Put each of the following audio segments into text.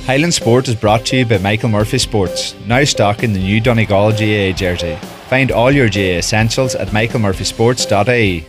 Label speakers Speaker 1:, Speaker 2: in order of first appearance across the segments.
Speaker 1: Highland Sport is brought to you by Michael Murphy Sports, now stocking the new Donegal GAA jersey. Find all your GAA essentials at michaelmurphysports.ie.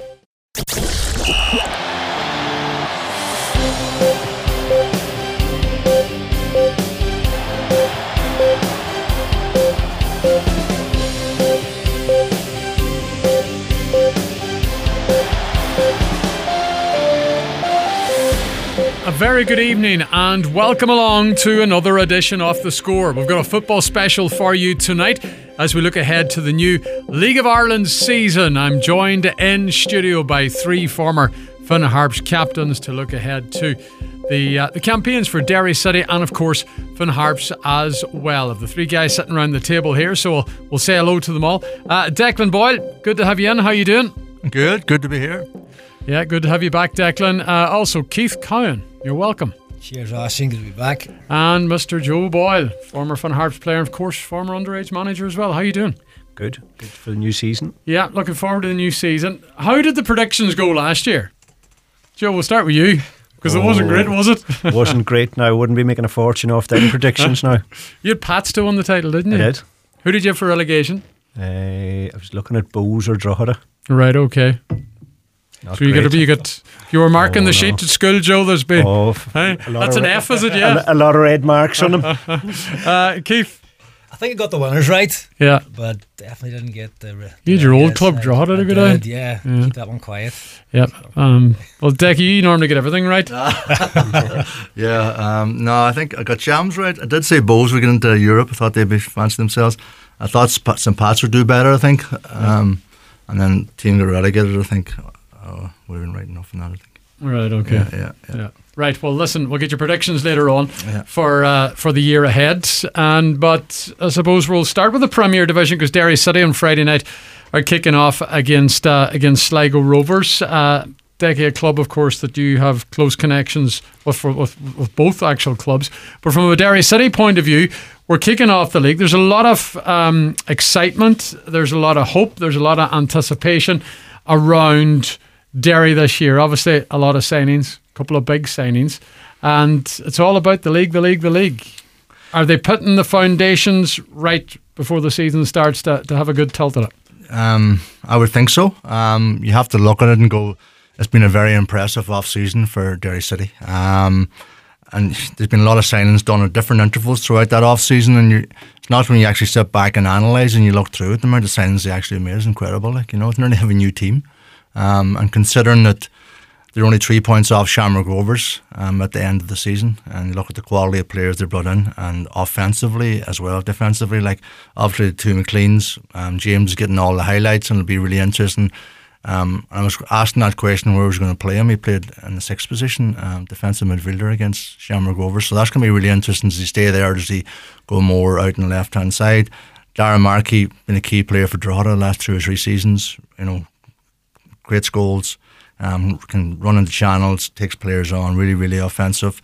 Speaker 2: Very good evening and welcome along to another edition of The Score. We've got a football special for you tonight as we look ahead to the new League of Ireland season. I'm joined in studio by three former Finn Harps captains to look ahead to the campaigns for Derry City and of course Finn Harps as well. Of the three guys sitting around the table here, so we'll say hello to them all. Declan Boyle, good to have you in. How you doing?
Speaker 3: Good to be here.
Speaker 2: Yeah, good to have you back, Declan. Also Keith Cowan, you're welcome.
Speaker 4: Cheers, Austin, good to be back.
Speaker 2: And Mr. Joe Boyle, former Finn Harps player and of course former underage manager as well. How you doing?
Speaker 3: Good for the new season.
Speaker 2: Yeah, looking forward to the new season. How did the predictions go last year? Joe, we'll start with you because it wasn't great, was it?
Speaker 3: Wasn't great. Now I wouldn't be making a fortune off them predictions now.
Speaker 2: You had Pats to win the title, didn't you?
Speaker 3: I did.
Speaker 2: Who did you have for relegation?
Speaker 3: I was looking at Bowes or Drogheda.
Speaker 2: Right, okay.
Speaker 3: Not
Speaker 2: so you
Speaker 3: great.
Speaker 2: You were marking the sheet at school, Joe. There's been that's an F, is it? Yeah,
Speaker 3: a lot of red marks on them.
Speaker 2: Keith,
Speaker 4: I think I got the winners right.
Speaker 2: Yeah,
Speaker 4: but definitely didn't get the.
Speaker 2: You had your old club Drogheda to go down.
Speaker 4: Yeah, keep that one quiet.
Speaker 2: Yep. Well, Decky, you normally get everything right.
Speaker 5: No, I think I got Shams right. I did say Bowes would get into Europe. I thought they'd be fancy themselves. I thought St. Pat's would do better, I think. And then team got relegated, I think. We weren't right enough in that, I think.
Speaker 2: Right, okay.
Speaker 5: Yeah.
Speaker 2: Right, well, listen, we'll get your predictions later on for the year ahead. But I suppose we'll start with the Premier Division because Derry City on Friday night are kicking off against Sligo Rovers. Decky, a club, of course, that you have close connections with both actual clubs. But from a Derry City point of view, we're kicking off the league. There's a lot of excitement. There's a lot of hope. There's a lot of anticipation around Derry this year. Obviously, a lot of signings, a couple of big signings. And it's all about the league. Are they putting the foundations right before the season starts to have a good tilt at it?
Speaker 5: I would think so. You have to look at it and go, it's been a very impressive off-season for Derry City. And there's been a lot of signings done at different intervals throughout that off-season, and it's not when you actually sit back and analyse and you look through it, the amount of signings they actually made is incredible. It's nearly have a new team. And considering that they're only 3 points off Shamrock Rovers at the end of the season, and you look at the quality of players they brought in, and offensively as well, defensively, like obviously the two McLeans, James is getting all the highlights, and it'll be really interesting. I was asking that question where he was going to play him. He played in the sixth position, defensive midfielder against Shamrock Rovers. So that's going to be really interesting. Does he stay there or does he go more out on the left hand side? Darren Markey been a key player for Drogheda the last 2 or 3 seasons. Great goals, can run into channels, takes players on, really, really offensive.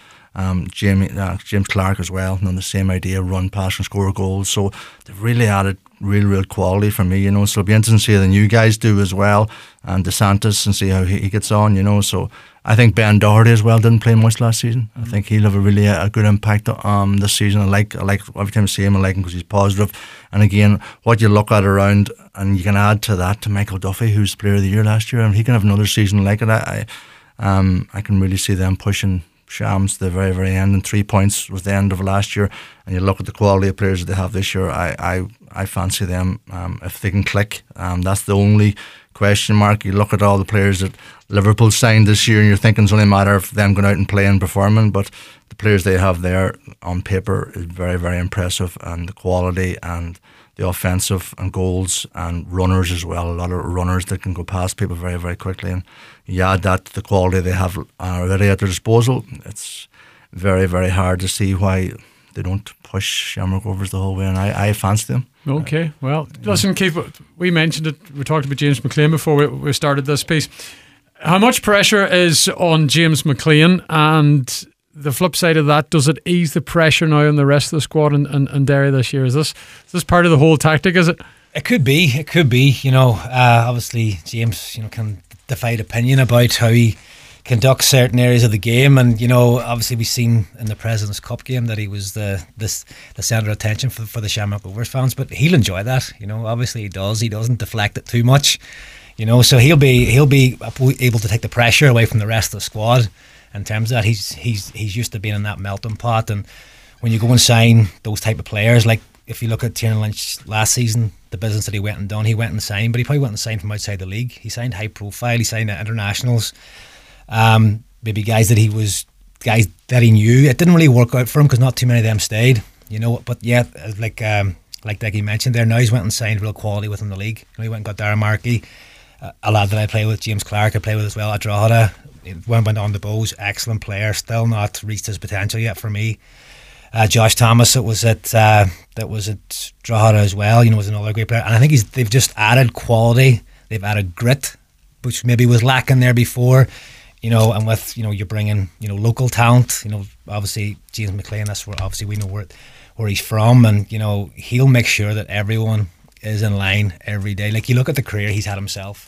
Speaker 5: James Clark as well, the same idea, run, pass and score goals. So they've really added real quality for me, so it'll be interesting to see how the new guys do as well, and DeSantis, and see how he gets on, so I think Ben Doherty as well didn't play much last season. I think he'll have a good impact this season. I like every time I see him, I like him because he's positive. And again, what you look at around, and you can add to that to Michael Duffy, who's Player of the Year last year, and he can have another season like it. I can really see them pushing Shams to the very, very end, and 3 points was the end of last year, and you look at the quality of players that they have this year, I fancy them if they can click. That's the only question mark. You look at all the players that Liverpool signed this year and you're thinking it's only a matter of them going out and playing and performing, but the players they have there on paper is very, very impressive, and the quality and the offensive and goals and runners as well, a lot of runners that can go past people very, very quickly, and you add that to the quality they have already at their disposal. It's very, very hard to see why they don't push Shamrock Rovers the whole way, and I fancy them.
Speaker 2: Okay, well, listen, Keith, we mentioned it, we talked about James McLean before we started this piece. How much pressure is on James McLean, and the flip side of that, does it ease the pressure now on the rest of the squad and Derry this year? Is this part of the whole tactic, is it?
Speaker 4: It could be. Obviously James, can divide opinion about how he conduct certain areas of the game. And obviously we've seen in the President's Cup game that he was the centre of attention for the Shamrock Rovers fans, but he'll enjoy that. Obviously he doesn't deflect it too much, so he'll be able to take the pressure away from the rest of the squad. In terms of that, he's used to being in that melting pot. And when you go and sign those type of players, like if you look at Tiernan Lynch last season, the business that he went and signed, but he probably went and signed from outside the league. He signed high profile, he signed internationals, maybe guys that he knew. It didn't really work out for him because not too many of them stayed, but yeah, like Dickie mentioned there, now he's went and signed real quality within the league. He went and got Darren Markey, a lad that I play with, James Clark, I play with as well at Drogheda. Went on the Bows, excellent player, still not reached his potential yet for me. Josh Thomas, that was at Drogheda as well. Was another great player, and I think they've just added quality. They've added grit, which maybe was lacking there before. And with you're bringing local talent. Obviously James McLean. That's where obviously we know where he's from, and he'll make sure that everyone is in line every day. Like you look at the career he's had himself.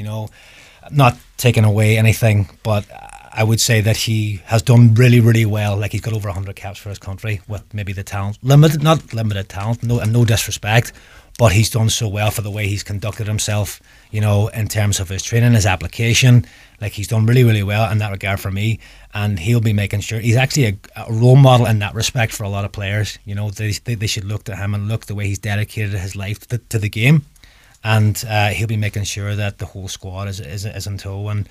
Speaker 4: Not taking away anything, but I would say that he has done really, really well. Like he's got over 100 caps for his country with maybe the talent, not limited talent, no disrespect, but he's done so well for the way he's conducted himself, in terms of his training, his application. Like he's done really, really well in that regard for me, and he'll be making sure he's actually a role model in that respect for a lot of players. They should look to him and look the way he's dedicated his life to the game. And he'll be making sure that the whole squad is in tow. And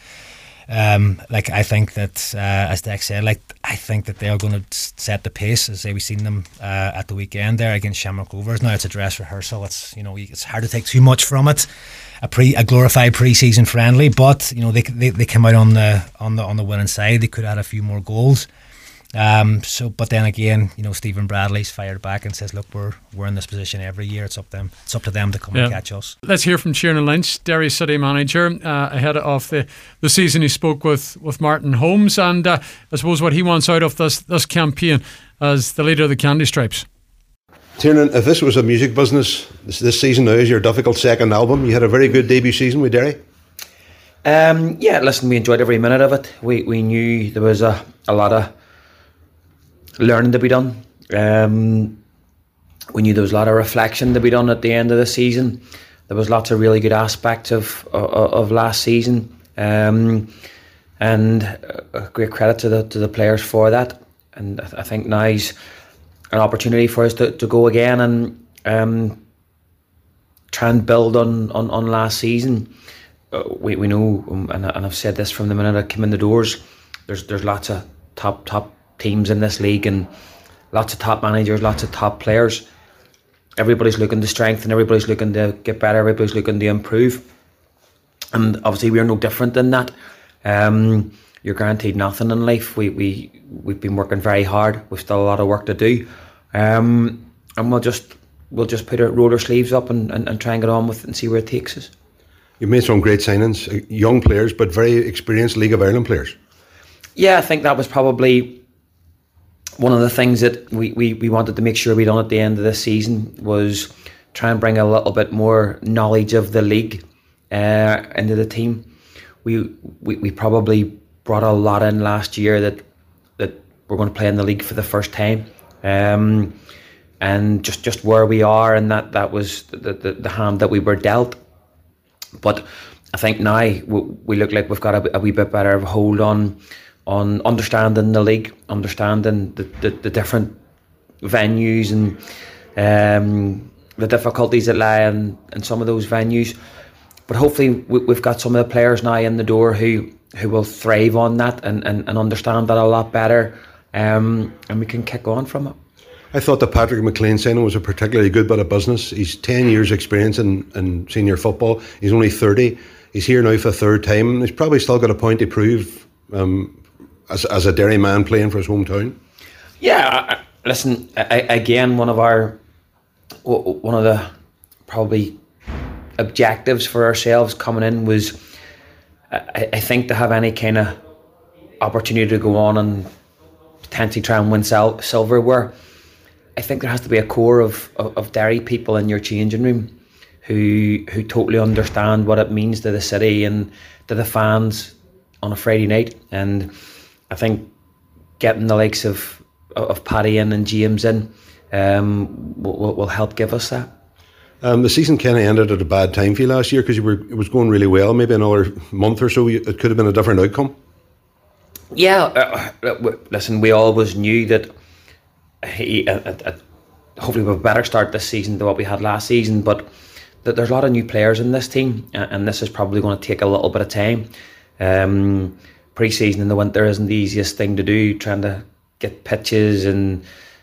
Speaker 4: I think that, as Dex said, I think that they are going to set the pace. As we've seen them at the weekend there against Shamrock Rovers. Now it's a dress rehearsal. It's hard to take too much from it. A glorified pre-season friendly, but they came out on the winning side. They could have had a few more goals. But then again, Stephen Bradley's fired back and says, "Look, we're in this position every year. It's up to them to come and catch us."
Speaker 2: Let's hear from Tiernan Lynch, Derry City manager, ahead of the season. He spoke with Martin Holmes, and I suppose what he wants out of this campaign as the leader of the Candy Stripes.
Speaker 6: Tiernan, if this was a music business, this season now is your difficult second album. You had a very good debut season with Derry.
Speaker 7: Yeah, listen, we enjoyed every minute of it. We knew there was a lot of learning to be done. We knew there was a lot of reflection to be done at the end of the season. There was lots of really good aspects of last season, and a great credit to the players for that. And I think now's an opportunity for us to go again and try and build on last season. We know, and I've said this from the minute I came in the doors, there's lots of top teams in this league and lots of top managers, lots of top players. Everybody's looking to strengthen, everybody's looking to get better, everybody's looking to improve. And obviously we're no different than that. You're guaranteed nothing in life. We've been working very hard. We've still a lot of work to do. And we'll just roll our sleeves up and try and get on with it and see where it takes us.
Speaker 6: You've made some great signings, young players, but very experienced League of Ireland players.
Speaker 7: Yeah, I think that was probably one of the things that we wanted to make sure we done at the end of this season, was try and bring a little bit more knowledge of the league into the team. We probably brought a lot in last year that we're going to play in the league for the first time, and just where we are, and that was the hand that we were dealt. But I think now we look like we've got a wee bit better of a hold on understanding the league, understanding the different venues and the difficulties that lie in some of those venues. But hopefully we've got some of the players now in the door who will thrive on that and understand that a lot better, and we can kick on from it.
Speaker 6: I thought the Patrick McLean signing was a particularly good bit of business. He's 10 years experience in senior football. He's only 30. He's here now for the third time. He's probably still got a point to prove as a Derry man playing for his hometown. Yeah,
Speaker 7: listen, again, one of the probably objectives for ourselves coming in was, I think, to have any kind of opportunity to go on and potentially try and win silverware. I think there has to be a core of Derry people in your changing room who totally understand what it means to the city and to the fans on a Friday night, and I think getting the likes of Paddy in and James in will help give us that.
Speaker 6: The season kind of ended at a bad time for you last year because it was going really well. Maybe another month or so, it could have been a different outcome.
Speaker 7: Yeah, listen, we always knew that hopefully we'll have a better start this season than what we had last season, but that there's a lot of new players in this team, and this is probably going to take a little bit of time. Pre-season in the winter isn't the easiest thing to do, trying to get pitches and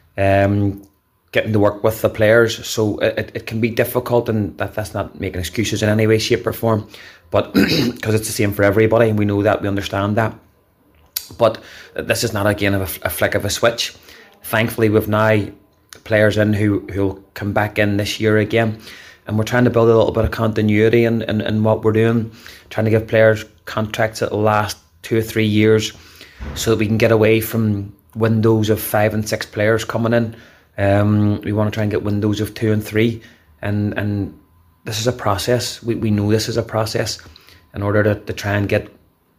Speaker 7: getting to work with the players, so it can be difficult, and that's not making excuses in any way, shape or form, but because it's the same for everybody, and we know that, we understand that. But this is not again a flick of a switch. Thankfully, we've now players in who'll come back in this year again, and we're trying to build a little bit of continuity in what we're doing, trying to give players contracts that will last 2 or 3 years, so that we can get away from windows of 5 and 6 players coming in. We want to try and get windows of 2 and 3, and this is a process. We know this is a process in order to try and get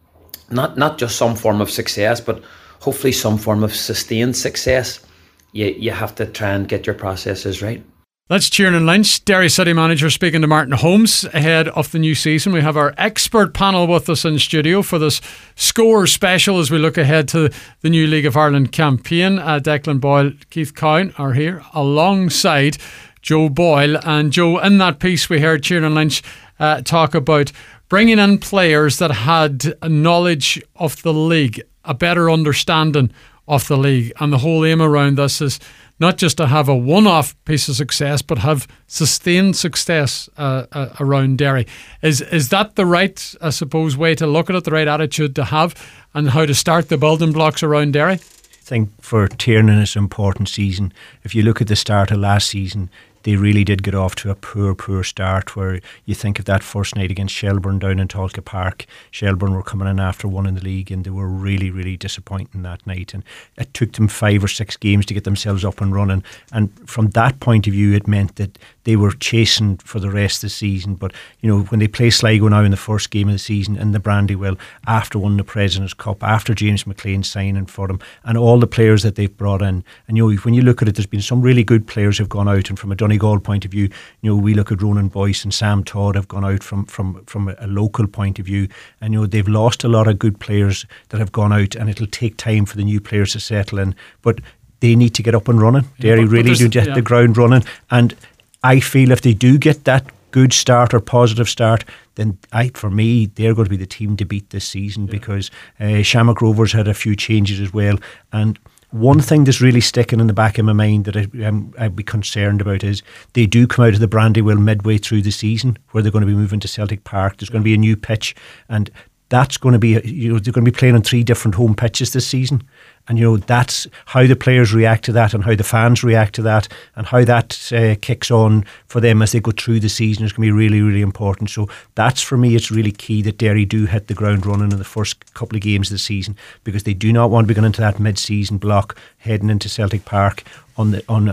Speaker 7: not just some form of success, but hopefully some form of sustained success. You have to try and get your processes right.
Speaker 2: That's Tiernan Lynch, Derry City manager, speaking to Martin Holmes ahead of the new season. We have our expert panel with us in studio for this score special as we look ahead to the new League of Ireland campaign. Declan Boyle, Keith Cowan are here alongside Joe Boyle. And Joe, in that piece we heard Tiernan Lynch talk about bringing in players that had a knowledge of the league, a better understanding of the league, and the whole aim around this is not just to have a one-off piece of success, but have sustained success around Derry. Is that the right, I suppose, way to look at it, the right attitude to have, and how to start the building blocks around Derry?
Speaker 3: I think for Tiernan it's an important season. If you look at the start of last season, they really did get off to a poor start, where you think of that first night against Shelbourne down in Tolka Park. Shelbourne were coming in after one in the league, and they were really disappointing that night, and it took them 5 or 6 games to get themselves up and running, and from that point of view it meant that they were chasing for the rest of the season. But you know, when they play Sligo now in the first game of the season in the Brandywell, after winning the President's Cup, after James McLean signing for them, and all the players that they've brought in, and you know, when you look at it, there's been some really good players who've gone out, and from a Donegal point of view, you know, we look at Ronan Boyce and Sam Todd have gone out from a local point of view, and you know, they've lost a lot of good players that have gone out, and it'll take time for the new players to settle in, but they need to get up and running. Derry really do get the ground running, and I feel if they do get that good start or positive start, then for me they're going to be the team to beat this season, because Shamrock Rovers had a few changes as well. And one thing that's really sticking in the back of my mind that I'd be concerned about is they do come out of the Brandywell midway through the season, where they're going to be moving to Celtic Park. There's going to be a new pitch, and that's going to be, you know, they're going to be playing on 3 different home pitches this season. And you know, that's how the players react to that, and how the fans react to that, and how that kicks on for them as they go through the season is going to be really important. So that's, for me, it's really key that Derry do hit the ground running in the first couple of games of the season, because they do not want to be going into that mid-season block heading into Celtic Park on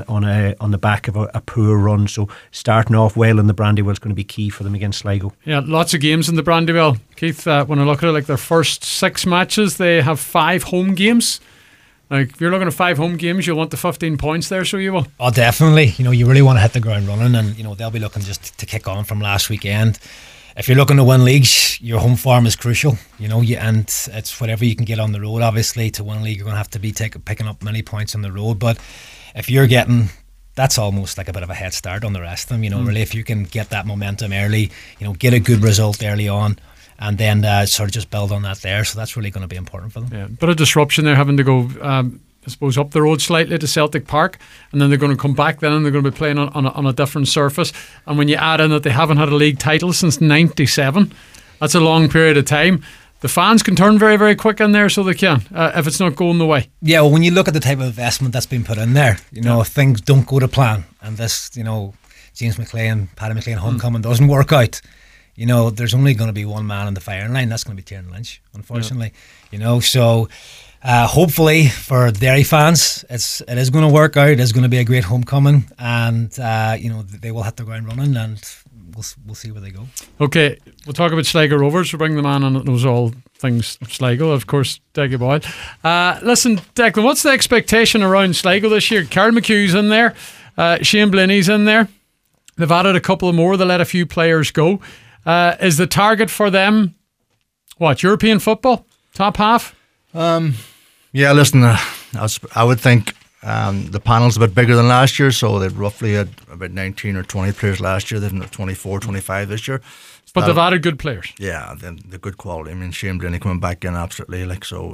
Speaker 3: the back of a poor run. So starting off well in the Brandywell is going to be key for them against Sligo.
Speaker 2: Yeah, lots of games in the Brandywell, Keith. When I look at it, like their first 6 matches, they have 5 home games. Like, if you're looking at 5 home games, you'll want the 15 points there, so you will.
Speaker 4: Oh, definitely. You know, you really want to hit the ground running, and you know, they'll be looking just to kick on from last weekend. If you're looking to win leagues, your home form is crucial. You know, and it's whatever you can get on the road. Obviously, to win a league, you're going to have to be picking up many points on the road. But if you're getting, that's almost like a bit of a head start on the rest of them. You know, really, if you can get that momentum early, you know, get a good result early on, and then sort of just build on that there. So that's really going to be important for them.
Speaker 2: Yeah, bit of disruption. They're having to go, I suppose, up the road slightly to Celtic Park, and then they're going to come back then, and they're going to be playing on a different surface. And when you add in that they haven't had a league title since 97, that's a long period of time. The fans can turn very, very quick in there, so they can, if it's not going the way.
Speaker 4: Yeah, well, when you look at the type of investment that's been put in there, you know, if things don't go to plan, and this, you know, James McLean, Paddy McLean homecoming doesn't work out, you know, there's only going to be one man in the firing line. That's going to be Tiernan Lynch, unfortunately. You know, so hopefully for Derry fans, it is going to work out. It's going to be a great homecoming, and you know, they will hit the ground running, and we'll see where they go.
Speaker 2: Okay, we'll talk about Sligo Rovers. We'll bring the man on that knows all things Sligo, of course, Declan Boyle. Listen, Declan, what's the expectation around Sligo this year? Carl McHugh's in there, Shane Blaney's in there. They've added a couple of more. They let a few players go. Is the target for them what, European football, top half?
Speaker 5: Yeah, listen, I would think the panel's a bit bigger than last year, so they roughly had about 19 or 20 players last year. They've got 24, 25 this year. So
Speaker 2: but they've added good players.
Speaker 5: Yeah, the good quality. I mean, Shane Blaney coming back in, absolutely.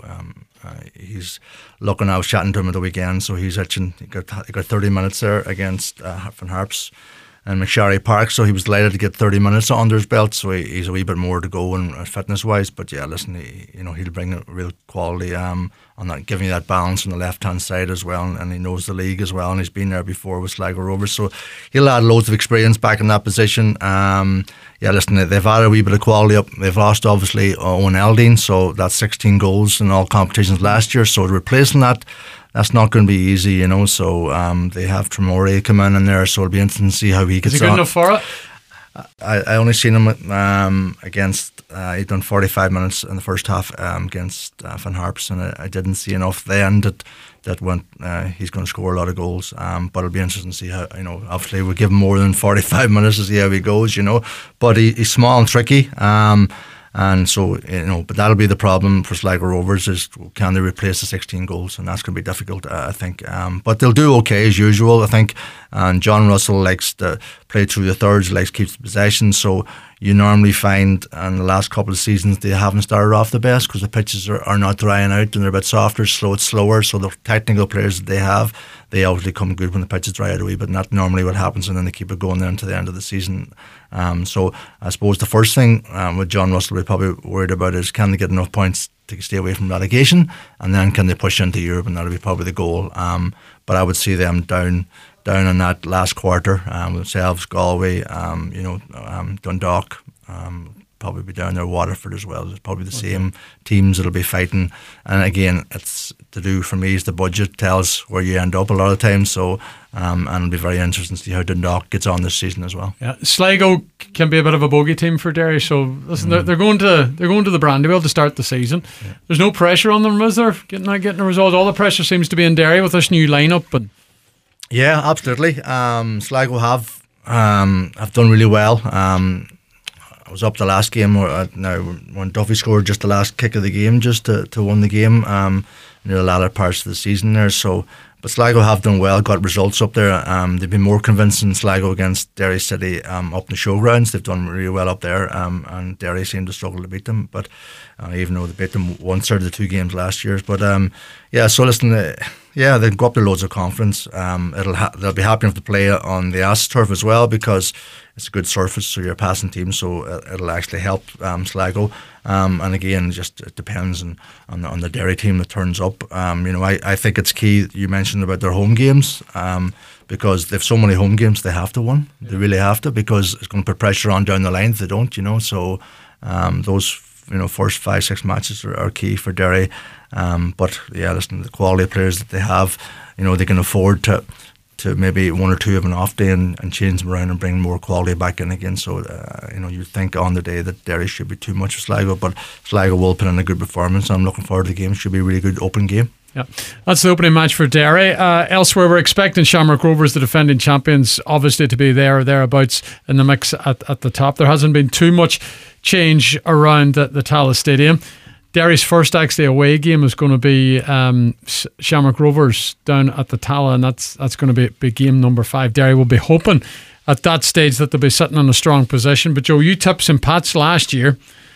Speaker 5: He's looking. I was chatting to him at the weekend, so he's itching. He got 30 minutes there against Finn Harps and McSharry Park, so he was delighted to get 30 minutes under his belt, so he's a wee bit more to go and fitness wise. But yeah, listen, he'll bring a real quality on that, giving you that balance on the left hand side as well, and he knows the league as well, and he's been there before with Sligo Rovers, so he'll add loads of experience back in that position. Yeah, listen, they've added a wee bit of quality up. They've lost obviously Owen Eldine, so that's 16 goals in all competitions last year, so replacing that's not going to be easy, so they have Tremore come in there, so it'll be interesting to see how he gets on.
Speaker 2: Is he good enough for it?
Speaker 5: I only seen him against, he'd done 45 minutes in the first half against Finn Harps, and I didn't see enough then that went, he's going to score a lot of goals, but it'll be interesting to see how, obviously we'll give him more than 45 minutes to see how he goes, but he's small and tricky, and so, but that'll be the problem for Sligo Rovers, is can they replace the 16 goals, and that's going to be difficult, I think. But they'll do okay as usual, I think. And John Russell likes to play through the thirds, likes to keep the possession. So you normally find in the last couple of seasons they haven't started off the best because the pitches are not drying out and they're a bit softer, so it's slower. So the technical players that they have, they obviously come good when the pitches dry out a wee bit, and that's normally what happens, and then they keep it going then to the end of the season. So I suppose the first thing with John Russell we're probably worried about is, can they get enough points to stay away from relegation, and then can they push into Europe, and that'll be probably the goal. But I would see them down in that last quarter, themselves, Galway, Dundalk, probably be down there, Waterford as well. It's probably the same teams that'll be fighting. And again, it's to do for me is the budget tells where you end up a lot of times. So and it'll be very interesting to see how Dundalk gets on this season as well.
Speaker 2: Yeah, Sligo can be a bit of a bogey team for Derry. So listen, they're going to the Brandywell to start the season. Yeah. There's no pressure on them, is there? Getting a result. All the pressure seems to be in Derry with this new lineup. But
Speaker 5: yeah, absolutely. Sligo have done really well. I was up the last game when Duffy scored just the last kick of the game just to win the game near the latter parts of the season there. So, but Sligo have done well, got results up there. They've been more convincing Sligo against Derry City up in the showgrounds. They've done really well up there, and Derry seemed to struggle to beat them. But even though they beat them once out of the two games last year, but so listen. They go up there loads of confidence. They'll be happy enough to play on the AstroTurf as well, because it's a good surface, so you're a passing team, so it'll actually help Sligo. And again, just it depends on the Derry team that turns up. I think it's key. You mentioned about their home games, because they've so many home games they have to win. Yeah. They really have to, because it's going to put pressure on down the line if they don't. So those first 5-6 matches are key for Derry. But yeah, listen, the quality of players that they have, they can afford to maybe one or two have an off day and change them around and bring more quality back in again. So you think on the day that Derry should be too much for Sligo, but Sligo will put in a good performance. I'm looking forward to the game. It should be a really good open game.
Speaker 2: Yeah, that's the opening match for Derry. Elsewhere, we're expecting Shamrock Rovers, the defending champions, obviously to be there or thereabouts in the mix at the top. There hasn't been too much change around the Tallaght Stadium. Derry's first actually away game is going to be Shamrock Rovers down at the Tallaght, and that's going to be game number 5. Derry will be hoping at that stage that they'll be sitting in a strong position. But Joe, you tipped St. Pat's last year.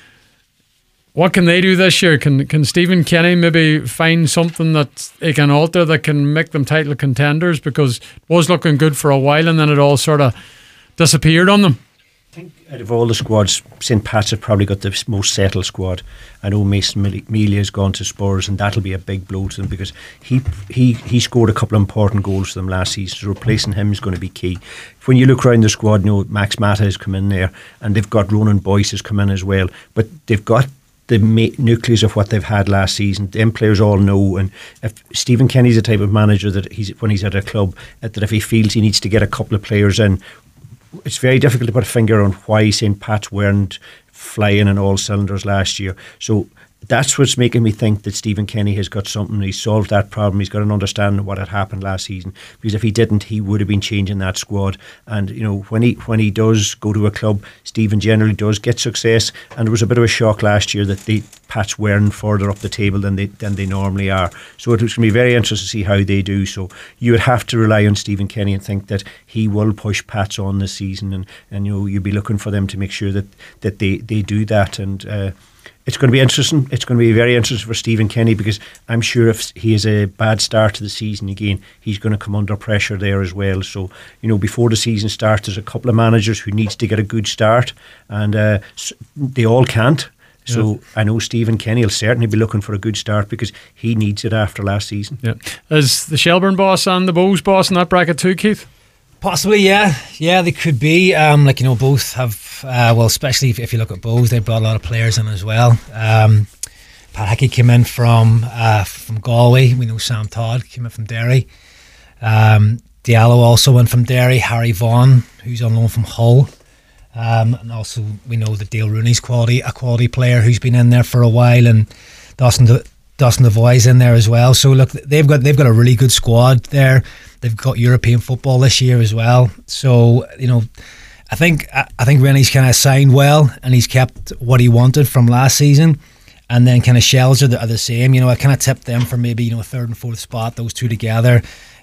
Speaker 2: What can they do this year? Can Stephen Kenny maybe find something that he can alter that can make them title contenders? Because it was looking good for a while and then it all sort of disappeared on them.
Speaker 3: I think out of all the squads, St. Pat's have probably got the most settled squad. I know Mason Mealy has gone to Spurs, and that'll be a big blow to them, because he scored a couple of important goals for them last season. So replacing him is going to be key. When you look around the squad, Max Mata has come in there, and they've got Ronan Boyce has come in as well. But they've got the nucleus of what they've had last season. Them players all know, and if Stephen Kenny's the type of manager that when he's at a club, that if he feels he needs to get a couple of players in, it's very difficult to put a finger on why St. Pat's weren't flying in all cylinders last year. So that's what's making me think that Stephen Kenny has got something. He's solved that problem. He's got an understanding of what had happened last season. Because if he didn't, he would have been changing that squad. And when he does go to a club, Stephen generally does get success. And it was a bit of a shock last year that the Pats weren't further up the table than they normally are. So it was going to be very interesting to see how they do. So you would have to rely on Stephen Kenny and think that he will push Pats on this season, and you'd be looking for them to make sure that they do that. And it's going to be interesting. It's going to be very interesting for Stephen Kenny, because I'm sure if he has a bad start to the season again, he's going to come under pressure there as well. So, before the season starts, there's a couple of managers who needs to get a good start, and they all can't. So I know Stephen Kenny will certainly be looking for a good start, because he needs it after last season. Yeah.
Speaker 2: Is the Shelbourne boss and the Bows boss in that bracket too, Keith?
Speaker 4: Possibly, yeah, they could be. Both have, especially if you look at Bows, they brought a lot of players in as well. Pat Hickey came in from Galway. We know Sam Todd came in from Derry. Diallo also went from Derry. Harry Vaughan, who's on loan from Hull. And also we know that Dale Rooney's a quality player who's been in there for a while, and Dawson Devoy's in there as well. So look, they've got a really good squad there. They've got European football this year as well. So I think Rennie's kind of signed well, and he's kept what he wanted from last season. And then kind of Shells are the same. I kind of tipped them for maybe third and fourth spot. Those two together.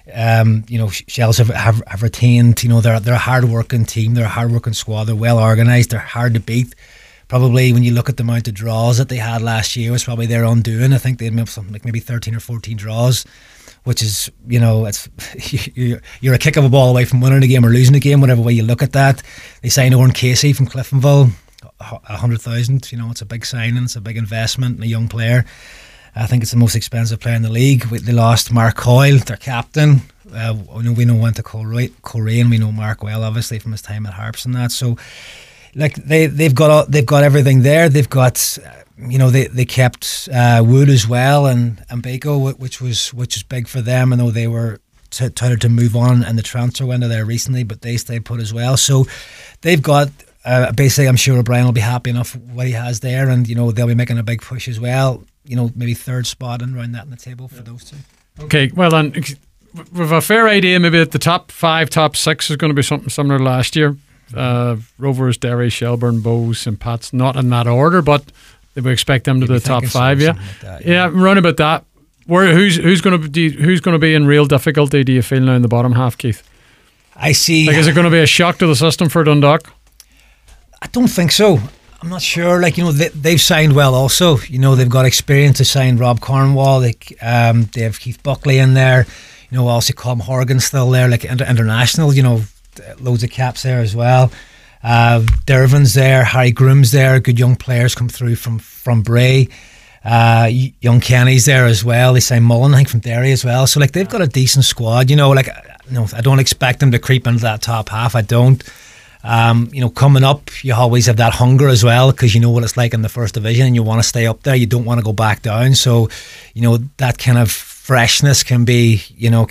Speaker 4: Shells have retained. They're a hard working team. They're a hard working squad. They're well organised. They're hard to beat. Probably when you look at the amount of draws that they had last year, was probably their undoing. I think they had something like maybe 13 or 14 draws, which is, it's you're a kick of a ball away from winning a game or losing a game, whatever way you look at that. They signed Owen Casey from Cliftonville, 100,000. It's a big signing, it's a big investment in a young player. I think it's the most expensive player in the league. They lost Mark Coyle, their captain. We know went to Coleraine. We know Mark well, obviously, from his time at Harps and that. So, they've got everything there. They've got, they kept Wood as well, and Bako, which was big for them. I know they were touted to move on in the transfer window there recently, but they stayed put as well. So they've got. Basically, I'm sure O'Brien will be happy enough with what he has there, and they'll be making a big push as well. Maybe third spot and around that in the table for those two.
Speaker 2: Okay, well then, with a fair idea, maybe that the top 5, top 6 is going to be something similar to last year. Rovers, Derry, Shelbourne, Bows, St. Pat's, not in that order, but we expect them to the top 5. Yeah, like that, yeah, round about that. Who's going to be in real difficulty? Do you feel now in the bottom half, Keith?
Speaker 4: I see.
Speaker 2: Is it going to be a shock to the system for Dundalk?
Speaker 4: I don't think so. I'm not sure. They've signed well also. They've got experience to sign Rob Cornwall. They have Keith Buckley in there. Also Colm Horgan's still there, international, loads of caps there as well. Dervin's there, Harry Groom's there, good young players come through from Bray. Young Kenny's there as well. They signed Mullen, I think, from Derry as well. So they've got a decent squad. I don't expect them to creep into that top half. I don't. Coming up, you always have that hunger as well, because you know what it's like in the first division, and you want to stay up there. You don't want to go back down. So, that kind of freshness can be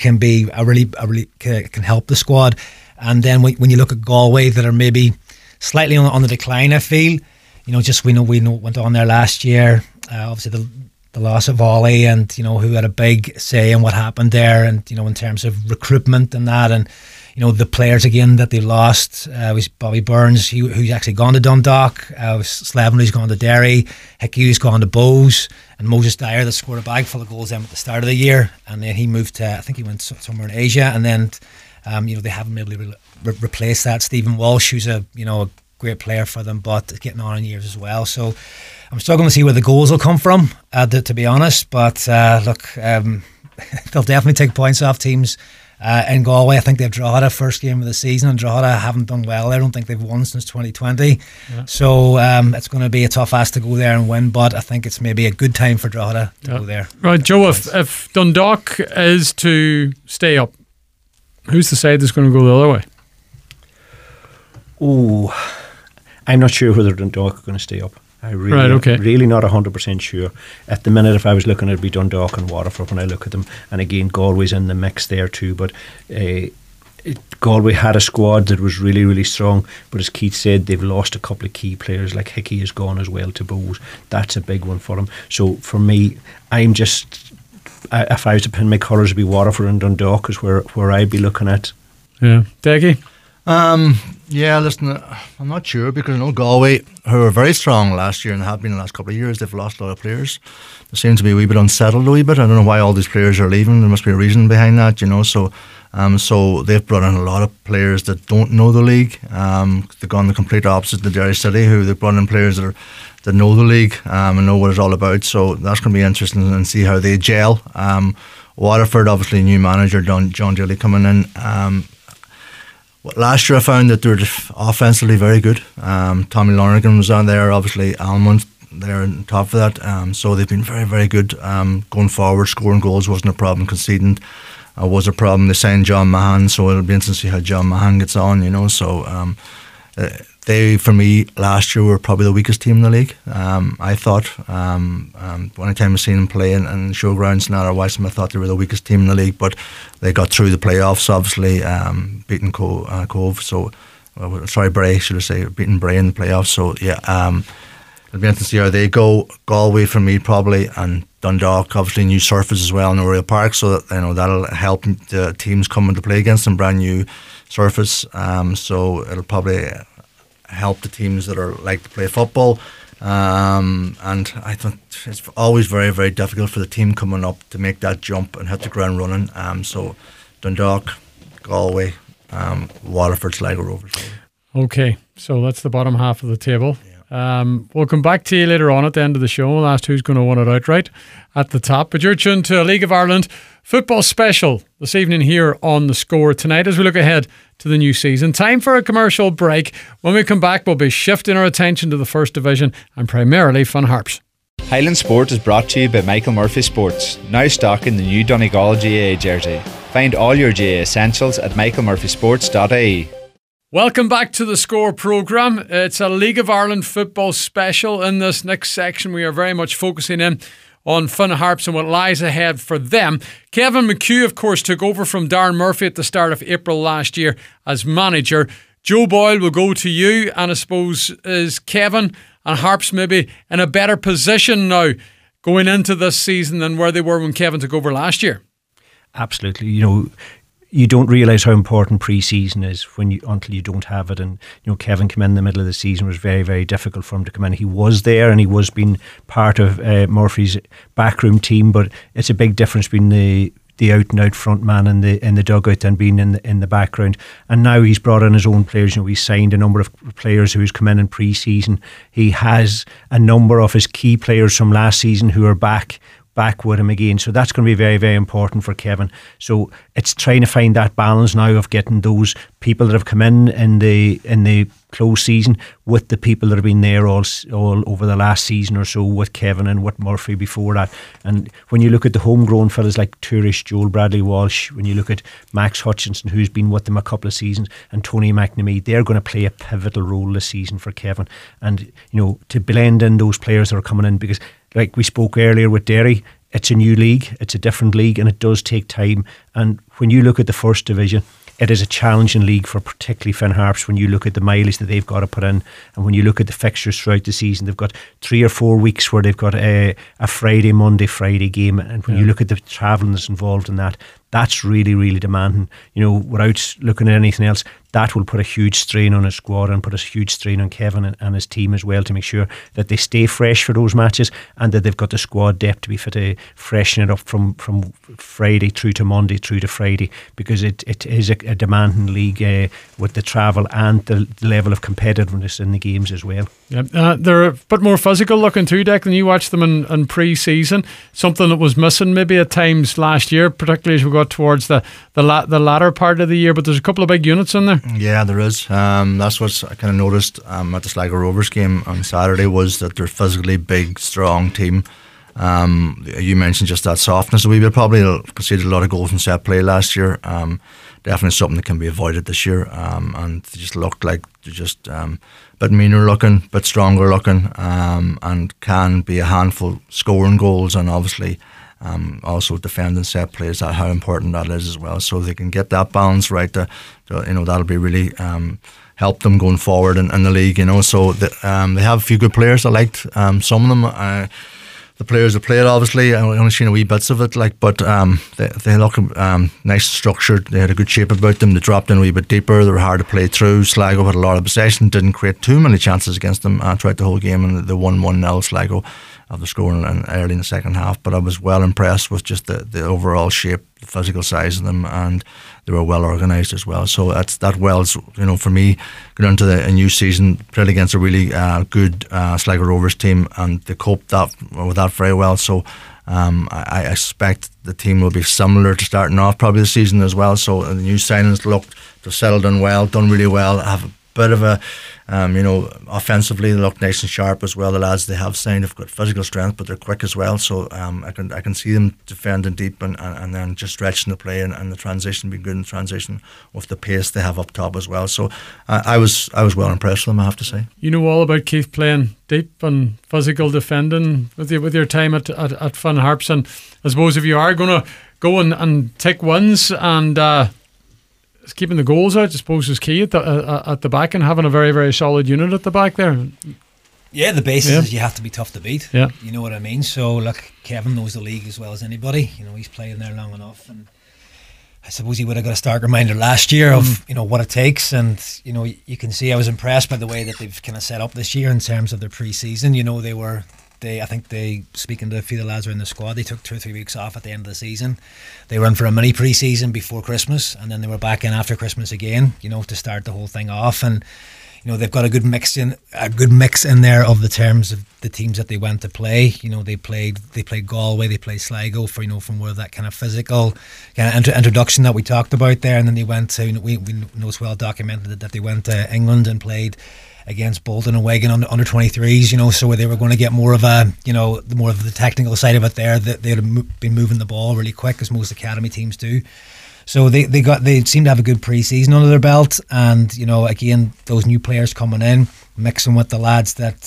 Speaker 4: can help the squad. And then when you look at Galway, that are maybe slightly on the decline, I feel. We know went on there last year. Obviously the loss of Ollie, and who had a big say in what happened there, and in terms of recruitment and that, and the players again that they lost was Bobby Burns, who's actually gone to Dundalk, Slevin, who's gone to Derry, Hickey, who's gone to Bows, and Moses Dyer, that scored a bag full of goals at the start of the year, and then he moved to, I think he went somewhere in Asia, and then they haven't been able to replace that. Stephen Walsh, who's a great player for them, but getting on in years as well. So I'm struggling to see where the goals will come from, to be honest. But they'll definitely take points off teams in Galway. I think they've Drogheda first game of the season, and Drogheda haven't done well. I don't think they've won since 2020. Yeah. So it's going to be a tough ask to go there and win, but I think it's maybe a good time for Drogheda to go there. Right,
Speaker 2: Joe, if Dundalk is to stay up, who's the side that's going to go the other way?
Speaker 3: Oh, I'm not sure whether Dundalk are going to stay up. Really not 100% sure. At the minute, if I was looking, it'd be Dundalk and Waterford when I look at them. And again, Galway's in the mix there too. But Galway had a squad that was really, really strong, but as Keith said, they've lost a couple of key players. Like Hickey has gone as well to Bohs. That's a big one for them. So for me, I'm just, if I was to pin my colours, it'd be Waterford and Dundalk is where I'd be looking at.
Speaker 2: Yeah, Deggy.
Speaker 5: Yeah, listen, I'm not sure because I know Galway, who were very strong last year and have been the last couple of years, they've lost a lot of players. They seem to be a wee bit unsettled a wee bit. I don't know why all these players are leaving. There must be a reason behind that, So they've brought in a lot of players that don't know the league. They've gone the complete opposite to Derry City, who they've brought in players that know the league and know what it's all about. So that's going to be interesting and see how they gel. Waterford, obviously, new manager John Daly coming in. Last year I found that they were offensively very good. Tommy Lonergan was on there, obviously Almond there on top of that. So they've been very, very good going forward. Scoring goals wasn't a problem. Conceding was a problem. They signed John Mahan, so it'll be interesting to see how John Mahan gets on, So they, for me, last year were probably the weakest team in the league. I thought, anytime I've seen them play in showgrounds and otherwise, I thought they were the weakest team in the league, but they got through the playoffs, obviously, beating Cove. So, Bray, should I say, beating Bray in the playoffs. So, yeah, it'll be interesting to see how they go. Galway, for me, probably, and Dundalk, obviously, new surface as well in Oriel Park, so that, that'll help the teams coming to play against them, brand new surface. So, it'll probably help the teams that are like to play football, and I think it's always very, very difficult for the team coming up to make that jump and hit the ground running. So Dundalk, Galway, Waterford, Sligo Rovers.
Speaker 2: Okay, so that's the bottom half of the table. We'll come back to you later on at the end of the show. We'll ask who's going to win it outright at the top. But you're tuned to a League of Ireland football special this evening here on The Score tonight as we look ahead to the new season. Time for a commercial break. When we come back, we'll be shifting our attention to the First Division and primarily Fun Harps.
Speaker 1: Highland Sport is brought to you by Michael Murphy Sports, now stocking the new Donegal GAA jersey. Find all your GAA essentials at michaelmurphysports.ie.
Speaker 2: Welcome back to The Score programme. It's a League of Ireland football special. In this next section, we are very much focusing in on Fun Harps and what lies ahead for them. Kevin McHugh, of course, took over from Darren Murphy at the start of April last year as manager. Joe Boyle will go to you, and I suppose is Kevin and Harps maybe in a better position now going into this season than where they were when Kevin took over last year?
Speaker 3: Absolutely. You don't realise how important pre-season is until you don't have it. And Kevin came in the middle of the season. It was very, very difficult for him to come in. He was there and he was being part of Murphy's backroom team, but it's a big difference between the out and out front man in the dugout and being in the background. And now he's brought in his own players. He's signed a number of players who's come in pre-season. He has a number of his key players from last season who are back with him again, so that's going to be very, very important for Kevin. So it's trying to find that balance now of getting those people that have come in the close season with the people that have been there all over the last season or so with Kevin and with Murphy before that. And when you look at the homegrown fellas like Turish, Joel Bradley Walsh, when you look at Max Hutchinson, who's been with them a couple of seasons, and Tony McNamee, they're going to play a pivotal role this season for Kevin. And to blend in those players that are coming in, because like we spoke earlier with Derry, it's a new league, it's a different league, and it does take time. And when you look at the First Division, it is a challenging league for particularly Finn Harps when you look at the mileage that they've got to put in. And when you look at the fixtures throughout the season, they've got 3 or 4 weeks where they've got a Friday, Monday, Friday game. And when you look at the travelling that's involved in that, that's really, really demanding. Without looking at anything else, that will put a huge strain on his squad and put a huge strain on Kevin and his team as well to make sure that they stay fresh for those matches and that they've got the squad depth to be fit to freshen it up from Friday through to Monday through to Friday, because it is a demanding league with the travel and the level of competitiveness in the games as well.
Speaker 2: Yeah, they're a bit more physical looking too, Declan. You watched them in pre-season, something that was missing maybe at times last year, particularly as we got towards the latter part of the year, but there's a couple of big units in there.
Speaker 5: Yeah, there is. That's what I kind of noticed at the Sligo Rovers game on Saturday, was that they're physically big, strong team. You mentioned just that softness a wee bit. Probably conceded a lot of goals in set play last year. Definitely something that can be avoided this year. And they just looked like they're just a bit meaner looking, bit stronger looking, and can be a handful scoring goals and obviously Also defending set plays, how important that is as well. So they can get that balance right. That'll be really help them going forward in the league. So they have a few good players. I liked some of them. The players that played, obviously, I only seen a wee bits of it, but they look nice and structured. They had a good shape about them. They dropped in a wee bit deeper. They were hard to play through. Sligo had a lot of possession, didn't create too many chances against them throughout the whole game, and they won 1-0 Sligo after scoring early in the second half. But I was well impressed with just the overall shape, the physical size of them, and they were well organised as well. So that Wells, for me, going into a new season, played against a really good Sligo Rovers team, and they coped with that very well. So I expect the team will be similar to starting off probably the season as well. So the new signings looked to have settled in well, done really well, have a bit of a offensively they look nice and sharp as well. The lads they have signed have got physical strength, but they're quick as well. So I can see them defending deep and then just stretching the play and the transition, being good in transition with the pace they have up top as well. So I was well impressed with them, I have to say.
Speaker 2: You know all about Keith playing deep and physical defending with your time at Finn Harps, and I suppose if you are going to go and take wins and keeping the goals out, I suppose, is key at the back, and having a very, very solid unit at the back there.
Speaker 4: Yeah, the basis is you have to be tough to beat.
Speaker 2: Yeah.
Speaker 4: You know what I mean? So, look, Kevin knows the league as well as anybody. He's played in there long enough, and I suppose he would have got a stark reminder last year of what it takes. And you can see I was impressed by the way that they've kind of set up this year in terms of their pre-season. I think speaking to a few of the lads who are in the squad, they took 2 or 3 weeks off at the end of the season. They were in for a mini pre-season before Christmas, and then they were back in after Christmas again, to start the whole thing off. And they've got a good mix in there of the terms of the teams that they went to play. They played Galway, they played Sligo for from where that kind of physical kind of introduction that we talked about there, and then they went to we know it's well documented that they went to England and played against Bolton and Wigan under 23s, so where they were going to get more of the technical side of it there. That they had been moving the ball really quick, as most academy teams do. So they seem to have a good pre-season under their belt, and again, those new players coming in, mixing with the lads that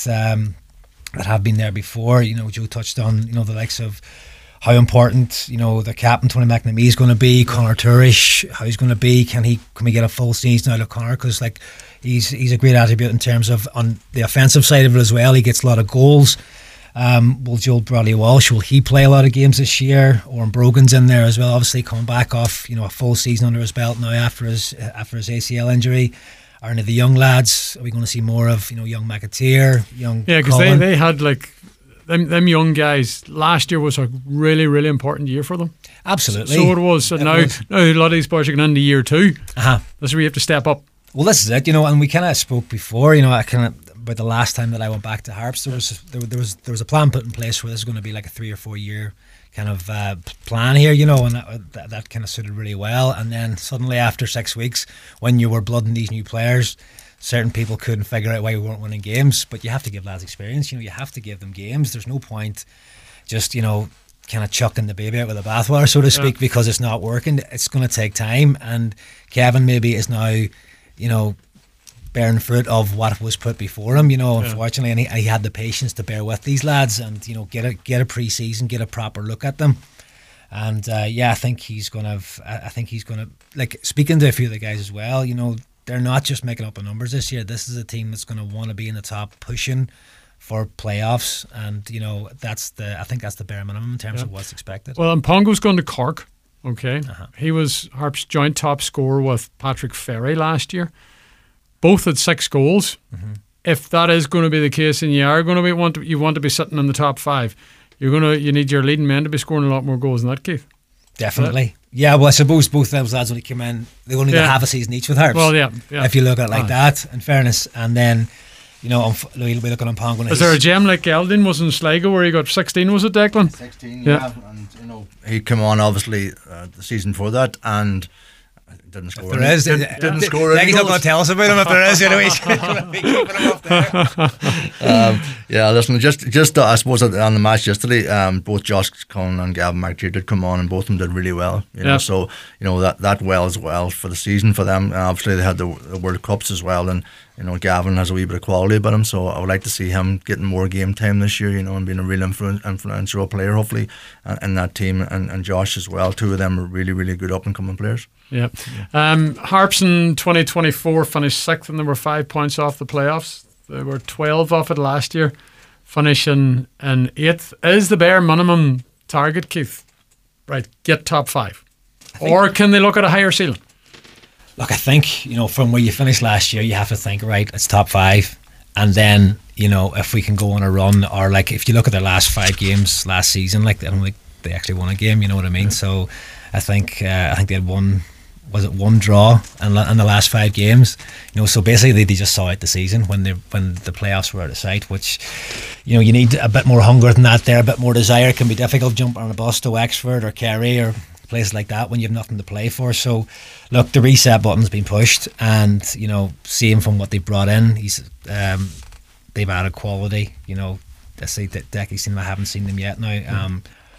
Speaker 4: have been there before. Joe touched on the likes of how important the captain Tony McNamee is going to be, Conor Turish, how he's going to be. Can we get a full season out of Conor? Because he's a great attribute in terms of on the offensive side of it as well. He gets a lot of goals. Will Joel Bradley Walsh, will he play a lot of games this year? Oren Brogan's in there as well, obviously coming back off a full season under his belt now after his ACL injury. Are any of the young lads, are we going to see more of young McAteer, young
Speaker 2: because they had them young guys. Last year was a really, really important year for them.
Speaker 4: Absolutely.
Speaker 2: So it was. And now a lot of these boys are going into year 2. That's where you have to step up.
Speaker 4: Well, this is it, and we kind of spoke before, about the last time that I went back to Harps. There was a plan put in place where this is going to be like a 3 or 4 year kind of plan here, and that kind of suited really well. And then suddenly after 6 weeks, when you were blooding these new players, certain people couldn't figure out why we weren't winning games. But you have to give lads experience. You have to give them games. There's no point just kind of chucking the baby out with the bathwater, so to speak, because it's not working. It's going to take time, and Kevin maybe is now bearing fruit of what was put before him, unfortunately, and he had the patience to bear with these lads and get a pre-season, get a proper look at them. And I think he's gonna like, speaking to a few of the guys as well, they're not just making up the numbers this year. This is a team that's going to want to be in the top, pushing for playoffs, and I think that's the bare minimum in terms of what's expected.
Speaker 2: Well, and Pongo's going to Cork. Okay, he was Harps' joint top scorer with Patrick Ferry last year. Both had 6 goals. If that is going to be the case, and you are going to you want to be sitting in the top 5, you need your leading men to be scoring a lot more goals than that, Keith.
Speaker 4: Definitely. Yeah, well, I suppose both those lads, when they came in, they only had half a season each with Harps.
Speaker 2: Well, yeah.
Speaker 4: If you look at it like that, in fairness, and then we'll be looking on Pongo.
Speaker 2: Is there a gem like Eldon was in Sligo where he got 16? Was it, Declan?
Speaker 5: 16, yeah. And he came on obviously the season before that, and didn't score. Didn't score.
Speaker 4: He's not going to tell us about him if there is. He's going to be keeping him up there.
Speaker 5: Listen, just I suppose on the match yesterday, both Josh Cullen and Gavin McAteer did come on, and both of them did really well. So that well as well for the season for them. Obviously, they had the World Cups as well, and Gavin has a wee bit of quality about him, so I would like to see him getting more game time this year, and being a real influential player, hopefully, in that team. And Josh as well. Two of them are really, really good up-and-coming players.
Speaker 2: Yeah. Harps in 2024 finished 6th, and they were 5 points off the playoffs. They were 12 off it last year, finishing in 8th. Is the bare minimum target, Keith? Right, get top 5. Or can they look at a higher ceiling?
Speaker 4: Look, I think, from where you finished last year, you have to think, right, it's top 5. And then, if we can go on a run, or like if you look at their last 5 games last season, like I don't think they actually won a game, you know what I mean? So I think they had one draw in the last 5 games? So basically they just saw out the season when the playoffs were out of sight, which, you need a bit more hunger than that there, a bit more desire. It can be difficult jumping on a bus to Wexford or Kerry or places like that when you have nothing to play for. So look, the reset button's been pushed, and seeing from what they've brought in, they've added quality. I say that Decky's team, I haven't seen them yet now.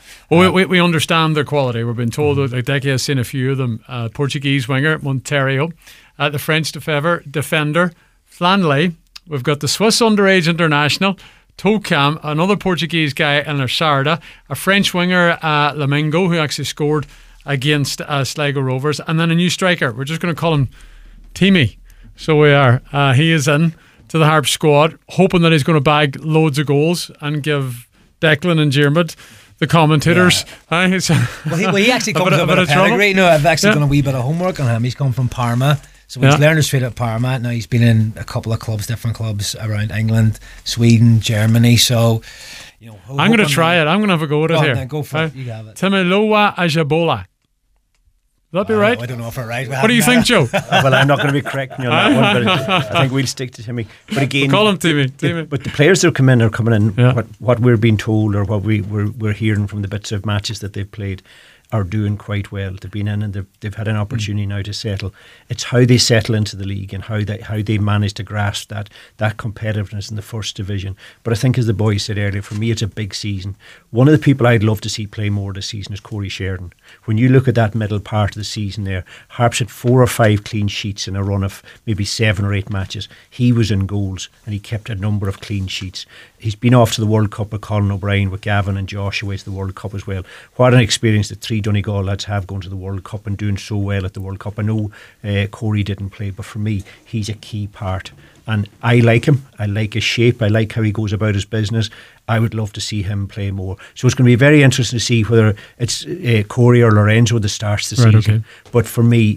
Speaker 2: We understand their quality. We've been told that Decky has seen a few of them. Portuguese winger Monteiro, the French defender Flanley. We've got the Swiss underage international Tokam, another Portuguese guy in Sarda, a French winger Lamingo, who actually scored against Sligo Rovers, and then a new striker. We're just going to call him Timmy. So we are. He is in to the Harps squad, hoping that he's going to bag loads of goals and give Declan and Diarmuid the commentators.
Speaker 4: Yeah. He actually comes up with a pedigree. No, I've actually done a wee bit of homework on him. He's come from Parma. So he's learned his trade at Parma. Now he's been in a couple of different clubs around England, Sweden, Germany. So,
Speaker 2: I'm going to try it. I'm going to have a go at it here.
Speaker 4: Then go for it. You have it.
Speaker 2: Timiloa Ajabola. Will that be right?
Speaker 4: I don't know if I'm right.
Speaker 2: What do you think, Joe?
Speaker 3: Well, I'm not going to be correcting you on that one, but I think we'll stick to Timmy. But again,
Speaker 2: we'll call him Timmy.
Speaker 3: But the players that are coming in. What we're being told, or what we're hearing from the bits of matches that they've played, are doing quite well. They've been in and they've had an opportunity now to settle. It's how they settle into the league and how they manage to grasp that competitiveness in the first division. But I think, as the boys said earlier, for me it's a big season. One of the people I'd love to see play more this season is Corey Sheridan. When you look at that middle part of the season there, Harps had 4 or 5 clean sheets in a run of maybe 7 or 8 matches. He was in goals and he kept a number of clean sheets. He's been off to the World Cup with Colin O'Brien, with Gavin and Josh away to the World Cup as well. What an experience the 3 Donegal lads have going to the World Cup and doing so well at the World Cup. I know Corey didn't play, but for me, he's a key part. And I like him. I like his shape. I like how he goes about his business. I would love to see him play more. So it's going to be very interesting to see whether it's Corey or Lorenzo that starts the season. Okay. But for me,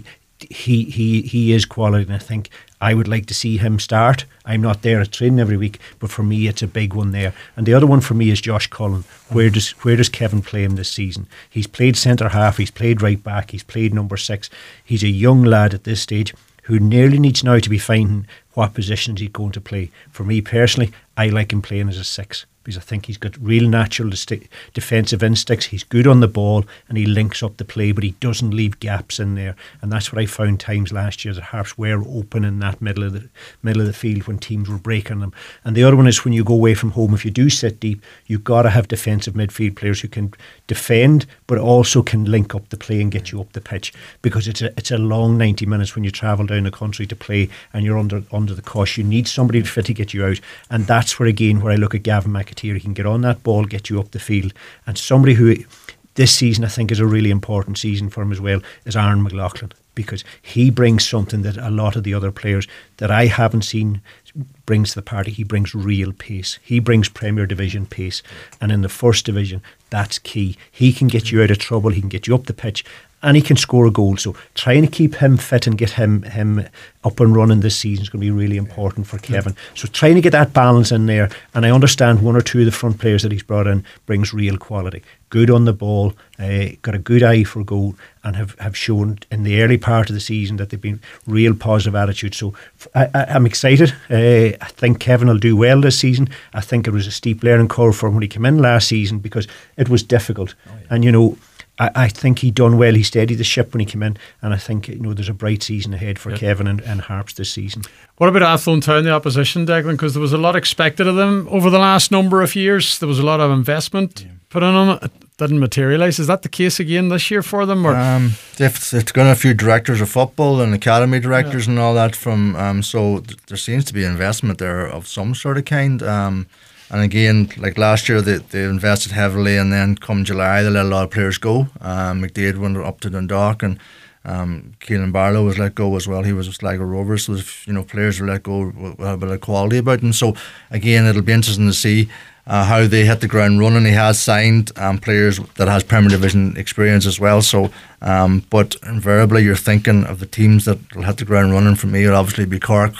Speaker 3: he is quality, and I think I would like to see him start. I'm not there at training every week, but for me it's a big one there. And the other one for me is Josh Cullen. Where does Kevin play him this season? He's played centre half, he's played right back, he's played number 6. He's a young lad at this stage who nearly needs now to be finding what positions he's going to play. For me personally, I like him playing as a 6. Because I think he's got real natural defensive instincts. He's good on the ball and he links up the play, but he doesn't leave gaps in there. And that's what I found times last year, that Harps were open in that middle of the field when teams were breaking them. And the other one is when you go away from home, if you do sit deep, you've got to have defensive midfield players who can defend but also can link up the play and get you up the pitch, because it's a long 90 minutes when you travel down the country to play and you're under the cosh. You need somebody fit to get you out, and that's where I look at Gavin McAteer. He can get on that ball, get you up the field, and somebody who this season I think is a really important season for him as well is Aaron McLaughlin, because he brings something that a lot of the other players that I haven't seen brings to the party. He brings real pace. He brings Premier Division pace, and in the first division that's key. He can get you out of trouble, he can get you up the pitch, and he can score a goal. So trying to keep him fit and get him up and running this season is going to be really important for Kevin. So trying to get that balance in there, and I understand 1 or 2 of the front players that he's brought in brings real quality. Good on the ball, got a good eye for goal, and have shown in the early part of the season that they've been real positive attitude. So I'm excited. I think Kevin will do well this season. I think it was a steep learning curve for him when he came in last season, because it was difficult. And I think he done well. He steadied the ship when he came in, and I think there's a bright season ahead for Kevin and Harps this season.
Speaker 2: What about Athlone Town, the opposition, Declan? Because there was a lot expected of them over the last number of years. There was a lot of investment put in them. didn't materialise. Is that the case again this year for them? Or
Speaker 5: they've got a few directors of football and academy directors and all that from. So there seems to be investment there of some sort of kind. And again, like last year, they invested heavily, and then come July, they let a lot of players go. McDaid went up to Dundalk, and Keelan Barlow was let go as well. He was with Sligo Rovers, so players were let go with a bit of quality about them. So again, it'll be interesting to see how they hit the ground running. He has signed players that has Premier Division experience as well. So, but invariably, you're thinking of the teams that will hit the ground running. For me, it'll obviously be Cork,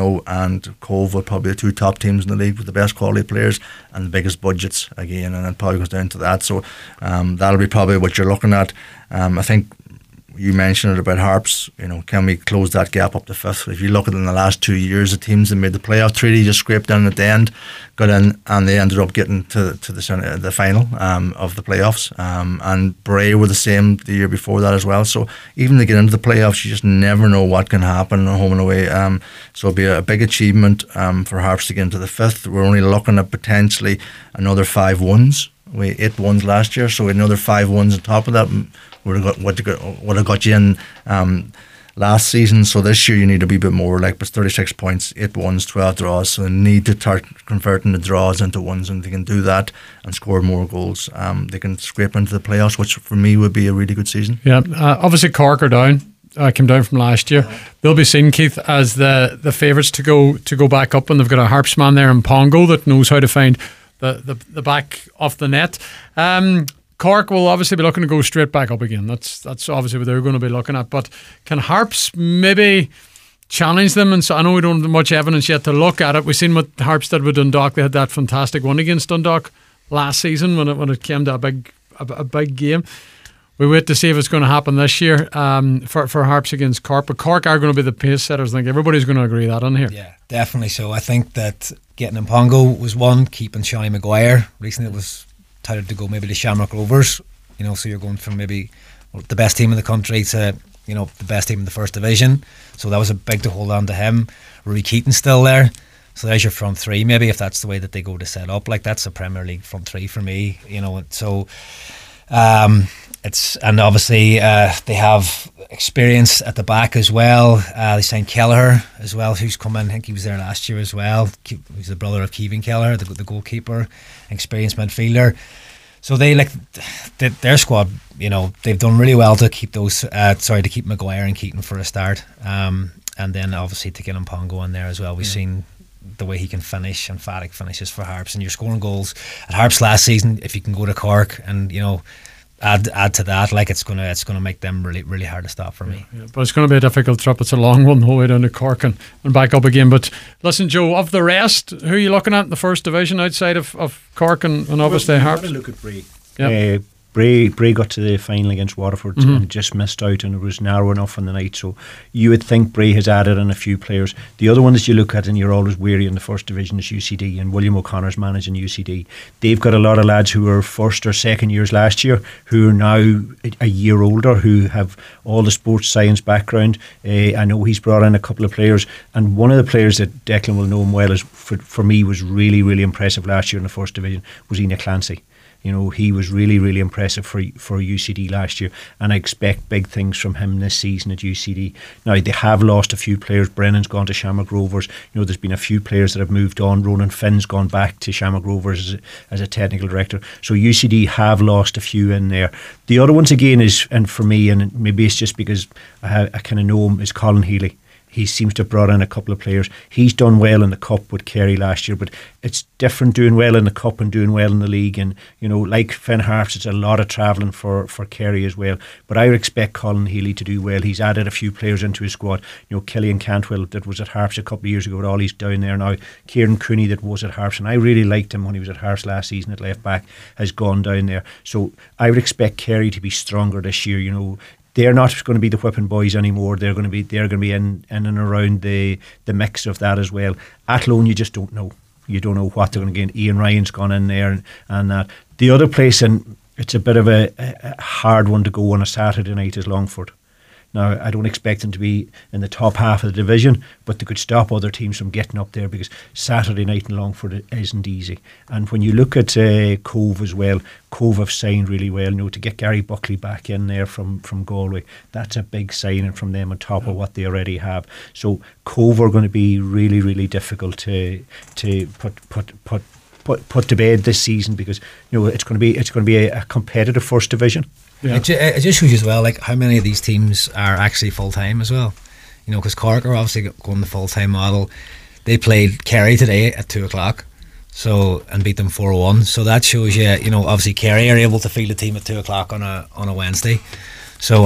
Speaker 5: and Cove are probably the two top teams in the league with the best quality players and the biggest budgets again. And it probably goes down to that. So, that'll be probably what you're looking at. I think you mentioned it about Harps. Can we close that gap up to fifth? If you look at it in the last 2 years, the teams that made the playoff treaty just scraped down at the end, got in, and they ended up getting to the final of the playoffs. And Bray were the same the year before that as well. So even to get into the playoffs, you just never know what can happen home and away. So it'll be a big achievement for Harps to get into the fifth. We're only looking at potentially another 5 wins. We had 8 wins last year, so another 5 wins on top of that would have got you in last season. So this year you need to be a bit more, like, but 36 points, 8 wins, 12 draws. So they need to start converting the draws into wins, and if they can do that and score more goals, they can scrape into the playoffs, which for me would be a really good season.
Speaker 2: Yeah, obviously Cork are down. Came down from last year. They'll be seen, Keith, as the favourites to go back up, and they've got a Harps man there in Pongo that knows how to find the back off the net. Cork will obviously be looking to go straight back up again. That's obviously what they're going to be looking at. But can Harps maybe challenge them? And so I know we don't have much evidence yet to look at it. We've seen what Harps did with Dundalk. They had that fantastic one against Dundalk last season when it came to a big game. We wait to see if it's going to happen this year for Harps against Cork. But Cork are going to be the pace setters. I think everybody's going to agree that on here.
Speaker 4: Yeah, definitely so. I think that getting in Pongo was one. Keeping Shawnee Maguire. Recently it was touted to go maybe to Shamrock Rovers. So you're going from maybe the best team in the country to the best team in the first division. So that was a big to hold on to him. Rory Keaton's still there. So there's your front three, maybe, if that's the way that they go to set up. Like, that's a Premier League front three for me. So and obviously they have experience at the back as well. They signed Kelleher as well, who's come in. I think he was there last year as well. He's the brother of Kevin Kelleher, the goalkeeper, experienced midfielder. So their squad, they've done really well to keep to keep Maguire and Keaton for a start, and then obviously to get Pongo in there as well. We've seen the way he can finish, emphatic finishes for Harps, and you're scoring goals at Harps last season. If you can go to Cork and add to that, like, it's gonna make them really, really hard to stop for me.
Speaker 2: Yeah, but it's going to be a difficult trip. It's a long one the whole way down to Cork and back up again. But listen, Joe, of the rest, who are you looking at in the first division outside of Cork and obviously Harps?
Speaker 3: Look at Bray.
Speaker 2: Yep.
Speaker 3: Bray got to the final against Waterford and just missed out, and it was narrow enough on the night. So you would think Bray has added in a few players. The other one that you look at and you're always weary in the first division is UCD, and William O'Connor's managing UCD. They've got a lot of lads who were first or second years last year who are now a year older, who have all the sports science background. I know he's brought in a couple of players, and one of the players that Declan will know him well is for me was really, really impressive last year in the first division was Ina Clancy. He was really, really impressive for UCD last year, and I expect big things from him this season at UCD. Now, they have lost a few players. Brennan's gone to Shamrock Rovers. There's been a few players that have moved on. Ronan Finn's gone back to Shamrock Rovers as a technical director. So UCD have lost a few in there. The other ones, again, is, and for me, and maybe it's just because I kind of know him, is Colin Healy. He seems to have brought in a couple of players. He's done well in the Cup with Kerry last year, but it's different doing well in the Cup and doing well in the league. And, like Finn Harps, it's a lot of travelling for Kerry as well. But I would expect Colin Healy to do well. He's added a few players into his squad. Killian Cantwell, that was at Harps a couple of years ago, but all he's down there now. Kieran Cooney, that was at Harps, and I really liked him when he was at Harps last season at left back, has gone down there. So I would expect Kerry to be stronger this year. They're not going to be the whipping boys anymore. They're going to be in and around the mix of that as well. Athlone, you just don't know. You don't know what they're going to get. Ian Ryan's gone in there and that. The other place, and it's a bit of a hard one to go on a Saturday night, is Longford. Now, I don't expect them to be in the top half of the division, but they could stop other teams from getting up there, because Saturday night in Longford isn't easy. And when you look at Cove as well, Cove have signed really well. To get Gary Buckley back in there from Galway, that's a big signing from them on top of what they already have. So Cove are going to be really, really difficult to put to bed this season, because it's going to be a competitive first division.
Speaker 4: Yeah. It just shows you as well, like, how many of these teams are actually full time as well. Because Cork are obviously going the full time model. They played Kerry today at 2:00, and beat them 4-1. So that shows you, obviously Kerry are able to field a team at 2:00 on a Wednesday. So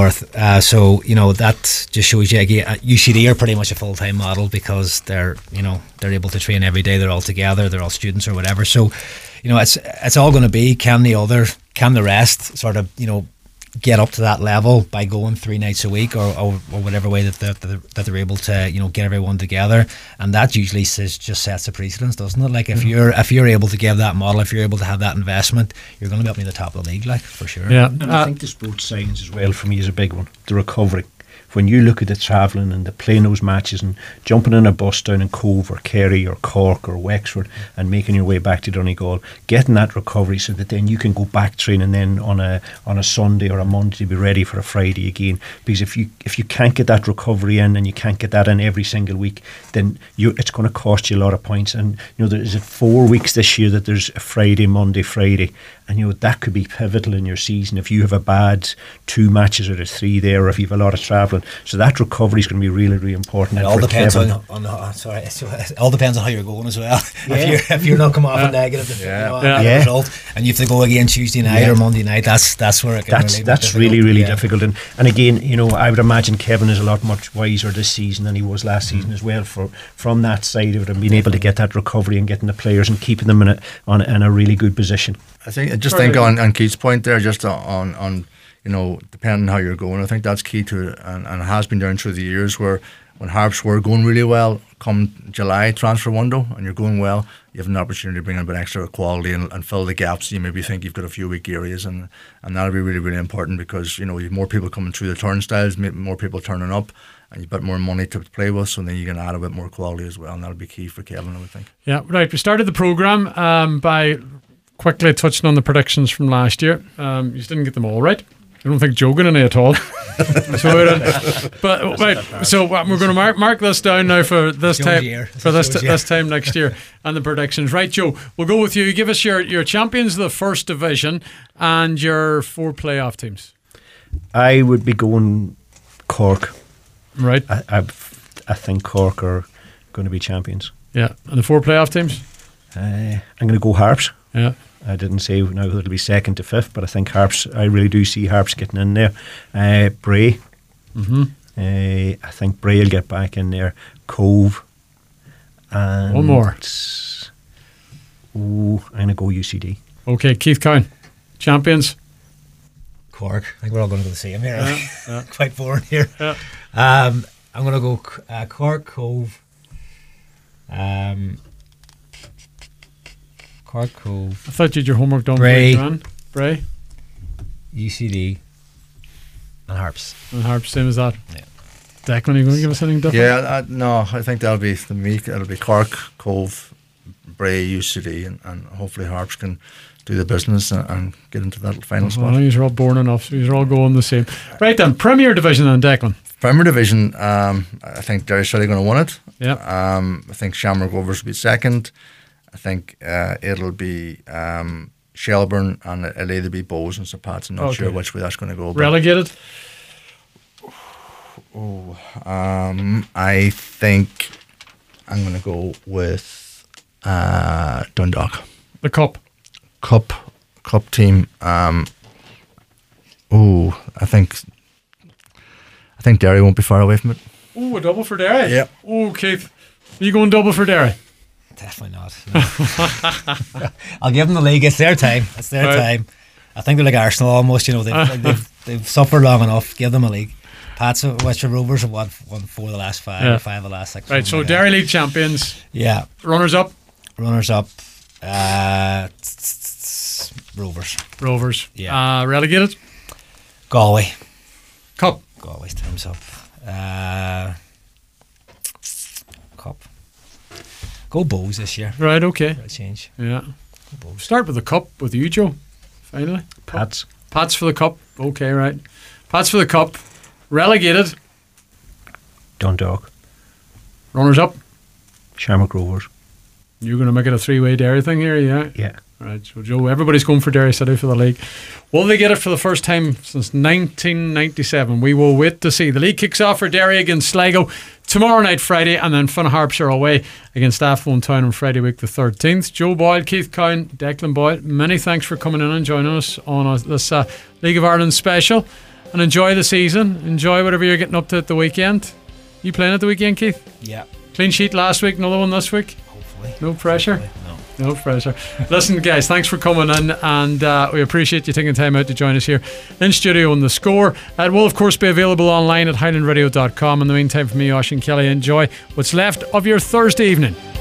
Speaker 4: that just shows you again, UCD are pretty much a full time model, because they're able to train every day. They're all together. They're all students or whatever. So it's all going to be, can the rest sort of get up to that level by going 3 nights a week, or whatever way that they're able to get everyone together. And that usually just sets a precedence, doesn't it? Like, if you're able to give that model, if you're able to have that investment, you're going to be up near the top of the league, like, for sure.
Speaker 2: Yeah.
Speaker 3: And I think the sports science as well for me is a big one. The recovery. When you look at the travelling and the playing those matches and jumping in a bus down in Cove or Kerry or Cork or Wexford and making your way back to Donegal, getting that recovery so that then you can go back training then on a Sunday or a Monday to be ready for a Friday again. Because if you can't get that recovery in, and you can't get that in every single week, then it's going to cost you a lot of points. And there's 4 weeks this year that there's a Friday, Monday, Friday, and that could be pivotal in your season if you have a bad 2 matches or 3 there, or if you have a lot of travelling. So that recovery is going to be really, really important.
Speaker 4: It all depends on it all depends on how you're going as well.
Speaker 3: Yeah.
Speaker 4: If you're not coming off a negative result, and you have to go again Tuesday night or Monday night, that's where it can
Speaker 3: that's really, really difficult. And again, I would imagine Kevin is a lot much wiser this season than he was last season as well. From that side of it, and being able to get that recovery and getting the players and keeping them in a really good position.
Speaker 5: I think on Keith's point there, just on depending on how you're going, I think that's key to it, and it has been down through the years, where when Harps were going really well, come July transfer window, and you're going well, you have an opportunity to bring in a bit extra quality and fill the gaps. You maybe think you've got a few weak areas, and that'll be really, really important, because you have more people coming through the turnstiles, more people turning up, and you've got more money to play with, so then you can add a bit more quality as well, and that'll be key for Kevin, I would think.
Speaker 2: Yeah, right. We started the programme by quickly touching on the predictions from last year. You just didn't get them all right. I don't think joking on it at all. So we're going to mark this down now for this time next year, and the predictions. Right, Joe, we'll go with you. Give us your champions of the first division and your 4 playoff teams.
Speaker 3: I would be going Cork.
Speaker 2: Right.
Speaker 3: I think Cork are going to be champions.
Speaker 2: Yeah, and the 4 playoff teams.
Speaker 3: I'm going to go Harps.
Speaker 2: Yeah.
Speaker 3: I didn't say now it'll be 2nd to 5th, but I think Harps, I really do see Harps getting in there. Bray. I think Bray will get back in there. Cove. And
Speaker 2: one more.
Speaker 3: I'm going to go UCD.
Speaker 2: Okay, Keith Cowan. Champions.
Speaker 4: Cork. I think we're all going to go the same here.
Speaker 2: Yeah.
Speaker 4: Quite boring here.
Speaker 2: Yeah.
Speaker 4: I'm going to go Cork, Cove. Cork, Cove.
Speaker 2: I thought you had your homework done.
Speaker 4: Bray.
Speaker 2: Bray.
Speaker 4: UCD. And Harps.
Speaker 2: And Harps, same as that.
Speaker 4: Yeah.
Speaker 2: Declan, are you going to give us anything different?
Speaker 5: Yeah, no, I think that'll be the meek. It'll be Cork, Cove, Bray, UCD, and hopefully Harps can do the business and get into that final spot.
Speaker 2: These are all boring enough, so these are all going the same. Right then, Premier Division then, Declan.
Speaker 5: Premier Division, I think Derry City are going to win it.
Speaker 2: Yeah.
Speaker 5: I think Shamrock Rovers will be 2nd. I think it'll be Shelburne, and it'll either be Bows and St. Pat's. I'm not sure which way that's going to go.
Speaker 2: Relegated?
Speaker 5: I think I'm going to go with Dundalk.
Speaker 2: The Cup
Speaker 5: team. I think Derry won't be far away from it.
Speaker 2: Oh, a double for Derry?
Speaker 5: Yeah.
Speaker 2: Oh, Keith, are you going double for Derry?
Speaker 4: Definitely not. No. I'll give them the league. It's their time. It's their time. I think they're like Arsenal almost. They've suffered long enough. Give them a league. Pats Western Rovers have won 4 of the last 5, 5 of the last 6.
Speaker 2: Right, so Derry League champions.
Speaker 4: Yeah.
Speaker 2: Runners up.
Speaker 4: Rovers.
Speaker 2: Rovers.
Speaker 4: Yeah.
Speaker 2: Relegated.
Speaker 4: Galway.
Speaker 2: Cup.
Speaker 4: Galway's time's up. Cup. Go Bows this year.
Speaker 2: Right, okay.
Speaker 4: For a change.
Speaker 2: Yeah. Start with the cup with you, Joe. Finally.
Speaker 3: Pats.
Speaker 2: Pats for the cup. Okay, right. Pats for the cup. Relegated.
Speaker 3: Dundalk.
Speaker 2: Runners up.
Speaker 3: Shamrock Rovers.
Speaker 2: You're going to make it a three-way Derry thing here, yeah?
Speaker 3: Yeah.
Speaker 2: Right, so Joe, everybody's going for Derry City for the league. Will they get it for the first time since 1997? We will wait to see. The league kicks off for Derry against Sligo tomorrow night, Friday, and then Finn Harpshire away against Athlone Town on Friday week the 13th. Joe Boyle, Keith Cowan, Declan Boyle, many thanks for coming in and joining us on this League of Ireland special. And enjoy the season. Enjoy whatever you're getting up to at the weekend. You playing at the weekend, Keith?
Speaker 4: Yeah.
Speaker 2: Clean sheet last week, another one this week?
Speaker 4: Hopefully.
Speaker 2: No pressure?
Speaker 4: Hopefully.
Speaker 2: No pressure. Listen, guys, thanks for coming in, and we appreciate you taking time out to join us here in studio on The Score. It will, of course, be available online at highlandradio.com. In the meantime, for me, Oisín Kelly, enjoy what's left of your Thursday evening.